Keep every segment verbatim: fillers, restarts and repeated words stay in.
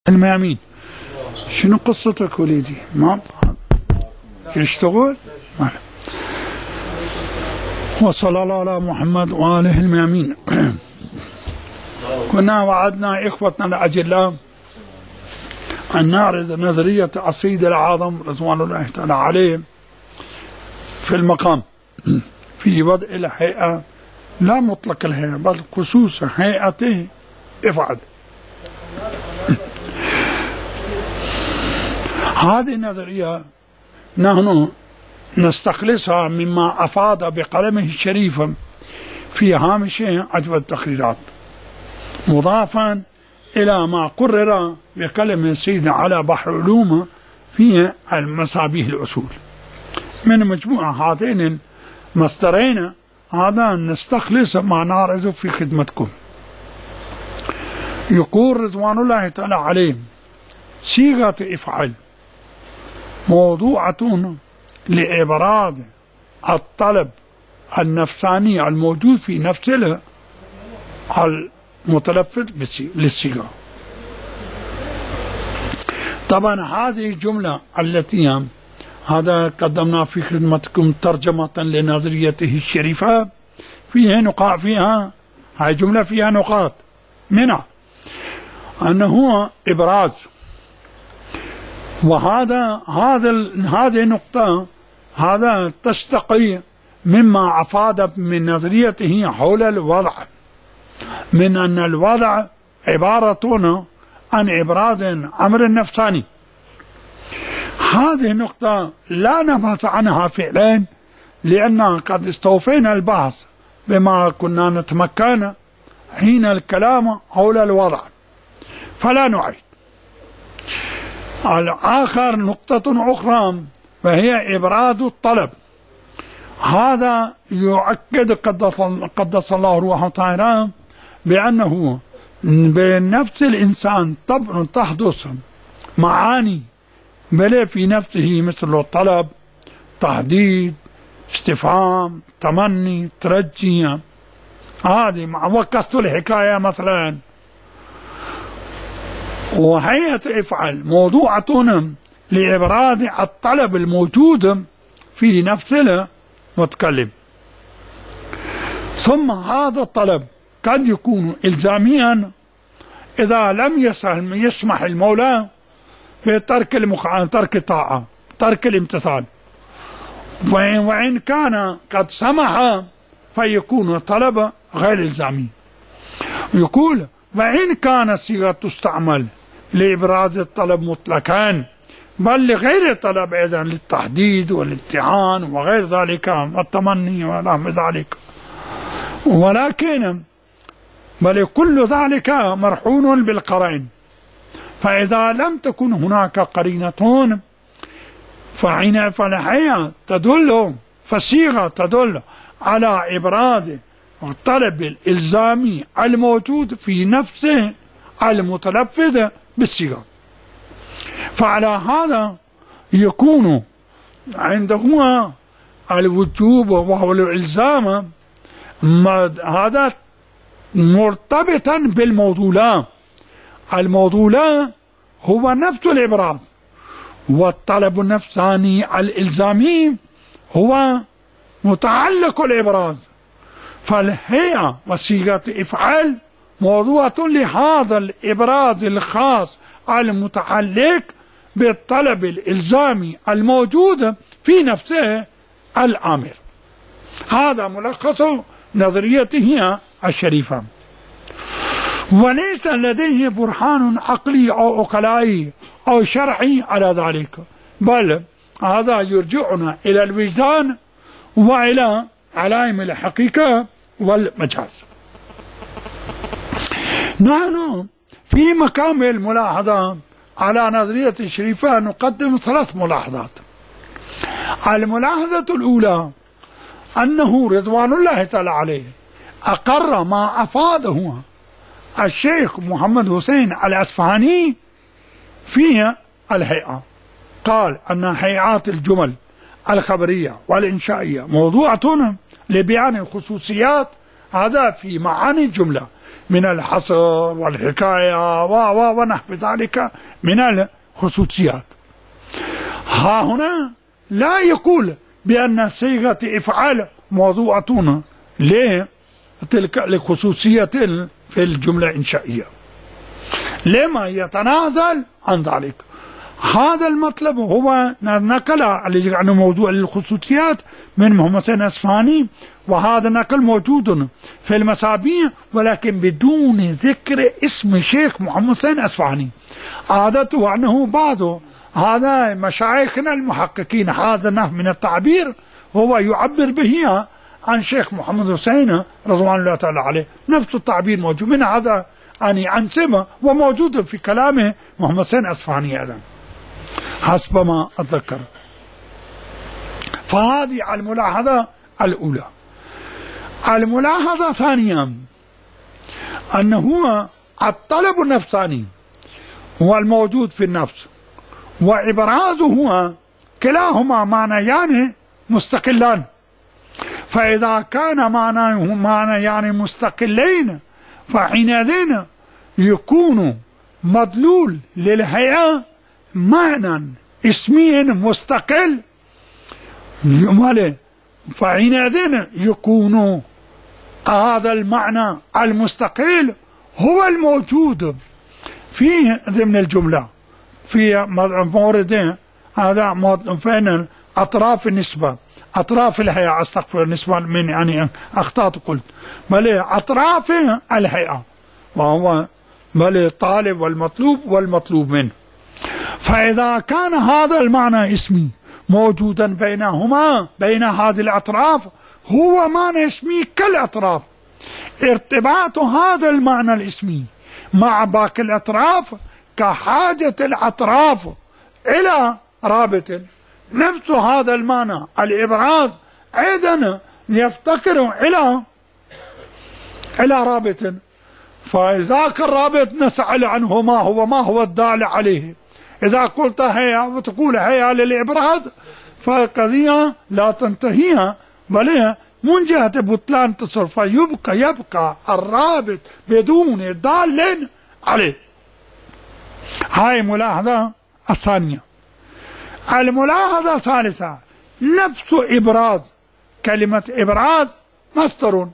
الميامين. شنو قصتك وليدي؟ ما يشتغل؟ ما. وصلى الله على محمد وآله الميامين. كنا وعدنا إخوتنا الأجلاء أن نعرض نظرية السيد الأعظم رضوان الله تعالى عليه في المقام في وضع الهيئة، لا مطلق الهيئة بل خصوص هيئته افعل. هذه النظرية نحن نستخلصها مما أفاد بقلمه الشريف في هامش عجب التقريرات، مضافا إلى ما قرر بقلم سيدنا على بحر علوم في المصابيح الأصول. من مجموعة هاتين المصدرين هذا نستخلص ما نعرض في خدمتكم. يقول رضوان الله تعالى عليه: صيغة افعل موضوعة لإبراز الطلب النفساني الموجود في نفس المتلفظ للصيغة. طبعا هذه الجملة التي هذا قدمنا في خدمتكم ترجمة لنظريته الشريفة فيها نقاط، فيها هاي جملة فيها نقاط، منها أنه إبراز، وهذا هذا هذه النقطة هذا تستقي مما أفاد من نظريته حول الوضع، من أن الوضع عبارة عن إبراز أمر نفساني. هذه النقطة لا نبحث عنها فعلا، لأن قد استوفينا البحث بما كنا نتمكن حين الكلام حول الوضع، فلا نعيد. الآخر نقطة أخرى وهي إبراز الطلب. هذا يؤكد قدس الله روحه تعالى بأنه بنفس الإنسان طبعا تحدث معاني بل في نفسه مثل الطلب، تحديد، استفهام، تمني، ترجي. هذه وقصت الحكاية مثلا. وهيئة افعل موضوعة لإبراز الطلب الموجود في نفس المتكلم. ثم هذا الطلب قد يكون إلزاميا إذا لم يسمح المولى بترك المخ... ترك الطاعة، ترك الامتثال، وإن كان قد سمح فيكون طلب غير إلزامي. يقول: وإن كانت الصيغة تستعمل لإبراز الطلب مطلقا بل لغير الطلب أيضا، للتحديد والامتحان وغير ذلك والتمني ونحو ذلك، ولكن بل كل ذلك مرحون بالقرائن. فإذا لم تكن هناك قرينة فحين فالحياة تدل فالصيغة تدل على إبراز الطلب الإلزامي الموجود في نفسه المتلفظ بالصيغة. فعلى هذا يكون عنده الوجوب وهو الإلزام هذا مرتبطا بالموضوع. الموضوع هو نفس الإبراز، والطلب النفساني الإلزامي هو متعلق الإبراز. فالهيئة وصيغة افعل موضوعة لهذا الإبراز الخاص المتعلق بالطلب الإلزامي الموجود في نفسه الآمر. هذا ملخص نظريته الشريفة، وليس لديه برهان عقلي أو عقلائي أو شرعي على ذلك، بل هذا يرجعنا إلى الوجدان وإلى علائم الحقيقة والمجاز. نحن في مقام الملاحظة على نظرية الشريفة نقدم ثلاث ملاحظات. الملاحظة الأولى أنه رضوان الله تعالى عليه أقر ما أفاده الشيخ محمد حسين الأصفهاني في الهيئة. قال أن هيئات الجمل الخبرية والإنشائية موضوعة لبيان الخصوصيات، هذا في معاني الجملة، من الحصر والحكاية ونحو ذلك من الخصوصيات. ها هنا لا يقول بأن صيغة إفعال موضوعة ليه تلك الخصوصية في الجملة الإنشائية، لما يتنازل عن ذلك. هذا المطلب هو نقل عن موضوع الخصوصيات من محمد حسين الأصفهاني، وهذا النقل موجود في المصابيح ولكن بدون ذكر اسم شيخ محمد حسين الأصفهاني. عادته أنه بعض هذا مشايخنا المحققين هذا نوع من التعبير هو يعبر به عن شيخ محمد حسين رضوان الله تعالى عليه، نفس التعبير موجود من هذا يعني عن سمة وموجود في كلامه محمد حسين الأصفهاني أيضا حسب ما أتذكر. فهذه الملاحظة الأولى. الملاحظة الثانية أنه الطلب النفساني هو الموجود في النفس وإبرازه كلاهما معنيان مستقلان، فإذا كان معناه معنيان مستقلين فحينئذ يكون مدلول للهيئة معنى اسمي مستقل، فحينئذ يكون هذا المعنى المستقل هو الموجود في ضمن الجملة في موردين. هذا فين أطراف النسبة، أطراف الهيئة، أستغفر النسبة من يعني أخطأت قلت بل أطراف الهيئة، وهو بل الطالب والمطلوب والمطلوب منه. فإذا كان هذا المعنى اسمي موجودا بينهما بين هذه الأطراف هو معنى اسمي كالأطراف، ارتباط هذا المعنى الاسمي مع باقي الأطراف كحاجة الأطراف إلى رابط. نفس هذا المعنى الإبراز أيضا يفتقر إلى إلى رابط، فذاك الرابط نسأل عنه ما هو ما هو الدال عليه. إذا قلت هيا وتقول هيا للإبراز فالقضية لا تنتهيها بل من جهة بطلان تصل، فيبقى يبقى الرابط بدون دال عليه. هاي ملاحظة الثانية. الملاحظة الثالثة نفس إبراز، كلمة إبراز مصدر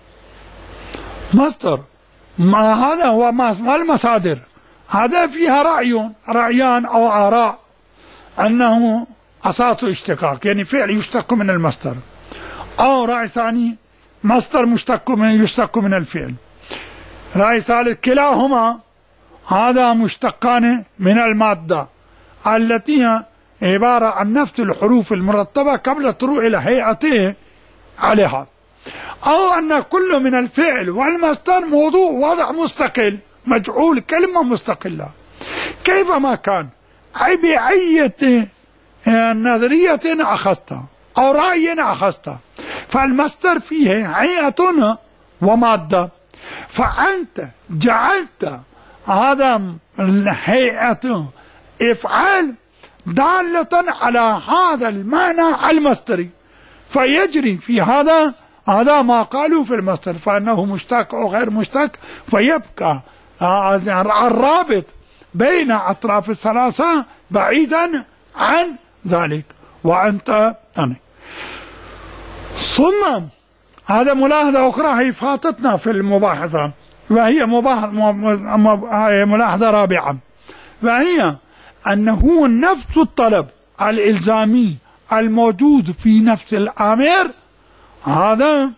مصدر ما هذا هو ما المصادر، هذا فيها رأي رأيان أو آراء أنه أساس اشتقاق يعني فعل يشتق من المصدر، أو رأي ثاني مصدر مشتق من يشتق من الفعل، رأي ثالث كلاهما هذا مشتقان من المادة التي هي عبارة عن نفس الحروف المرتبة قبل طلوع الهيئة عليها، أو أن كل من الفعل والمصدر موضوع وضع مستقل مجعول كلمة مستقلة كيفما كان، أي بأي نظرية أخذتها أو رأي أخذتها، فالمصدر فيه هيئة ومادة، فأنت جعلت هذا الهيئة إفعال دالة على هذا المعنى المصدري، فيجري في هذا هذا ما قالوا في المصدر فإنه مشتق أو غير مشتق، فيبقى الرابط بين أطراف الثلاثة بعيدا عن ذلك. وأنت يعني ثم هذا ملاحظة أخرى هي فاتتنا في المباحثة، وهي ملاحظة رابعة، وهي أنه نفس الطلب الإلزامي الموجود في نفس الآمر هذا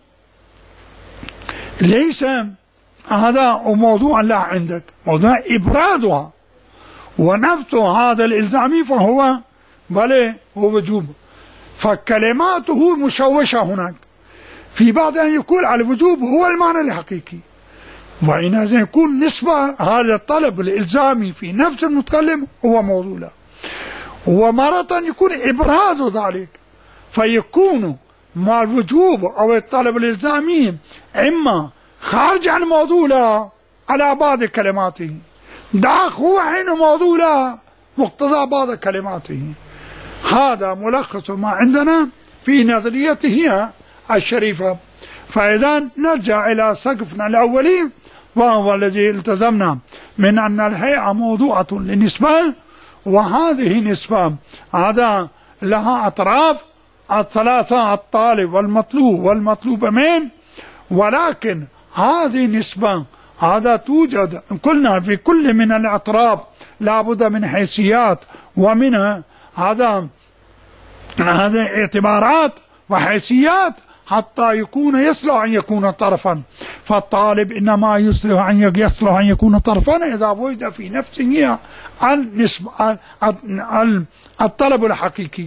ليس هذا موضوع لا عندك، موضوع إبرازها، ونفس هذا الإلزامي فهو بل هو وجوب، فكلماته مشوشة هناك، في بعض أن يقول على الوجوب هو المعنى الحقيقي، وإن يكون نسبة هذا الطلب الإلزامي في نفس المتكلم هو موضوع له، ومرة يكون إبراز ذلك فيكون مع الوجوب أو الطلب الإلزامي إما خارج عن موضوع له على بعض كلماته، داخل هو عين موضوع له مقتضى بعض كلماته. هذا ملخص ما عندنا في نظريته الشريفة. فإذا نرجع إلى سقفنا الأولي وهو الذي التزمنا من أن الهيئة موضوعة لنسبة، وهذه نسبة هذا لها أطراف الثلاثة، الطالب والمطلوب والمطلوب من، ولكن هذه نسبة هذا توجد قلنا في كل من الأطراف لابد من حيثيات ومن هذا هذه اعتبارات وحيثيات حتى يكون يصلح أن يكون طرفا. فالطالب إنما يصلح أن يصلح أن يكون طرفا إذا وجد في نفسه النسبة الطلب الحقيقي،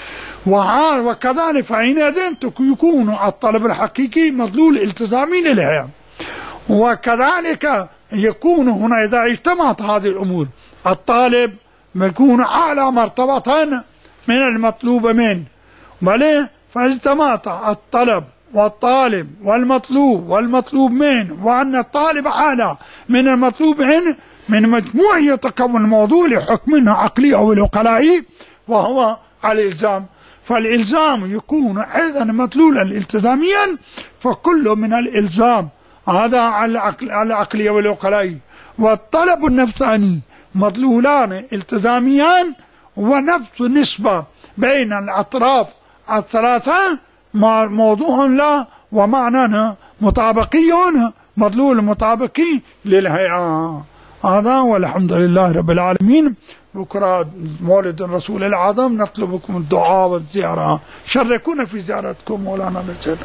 وكذلك فحينئذ يكون الطلب الحقيقي مدلول التزامي للهيئة. وكذلك يكون هنا إذا اجتمعت هذه الأمور الطالب يكون أعلى مرتبة من المطلوب منه، بل فاجتمعت الطلب والطالب والمطلوب والمطلوب منه، وأن الطالب أعلى من المطلوب منه، من مجموع يتكون الموضوع لحكم عقلي أو العقلائي وهو الإلزام. فالإلزام يكون أيضا مدلولا التزاميا، فكل من الإلزام هذا العقلي والعقلائي والطلب النفساني مدلولان التزاميان، ونفس النسبة بين الأطراف الثلاثة موضوع لا ومعنى مطابقي مدلول مطابقي للهيئة. هذا والحمد لله رب العالمين. بكرة مولد الرسول الأعظم، نطلبكم الدعاء والزيارة، شاركونا في زيارتكم مولانا.